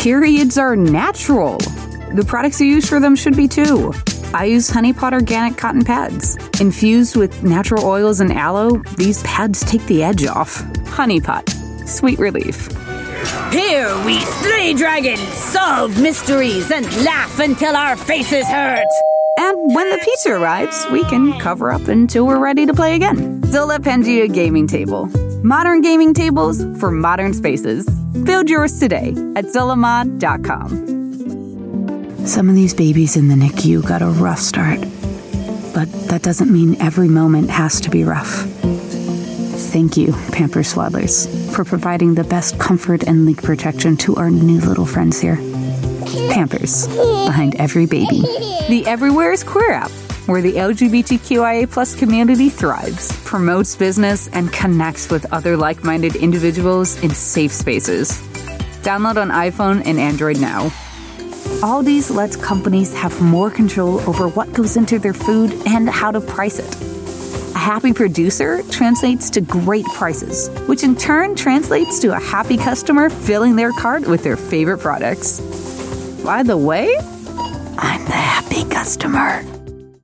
periods are natural. The products you use for them should be too. I use Honey Pot organic cotton pads. Infused with natural oils and aloe, these pads take the edge off. Honey Pot. Sweet relief. Here we slay dragons, solve mysteries, and laugh until our faces hurt. And when the pizza arrives, we can cover up until we're ready to play again. Zilla Pangea Gaming Table. Modern gaming tables for modern spaces. Build yours today at ZillaMod.com. Some of these babies in the NICU got a rough start, but that doesn't mean every moment has to be rough. Thank you, Pampers Swaddlers, for providing the best comfort and leak protection to our new little friends here. Pampers, behind every baby. The Everywhere is Queer app, where the LGBTQIA+ community thrives, promotes business, and connects with other like-minded individuals in safe spaces. Download on iPhone and Android now. Aldi's lets companies have more control over what goes into their food and how to price it. A happy producer translates to great prices, which in turn translates to a happy customer filling their cart with their favorite products. By the way, I'm the happy customer.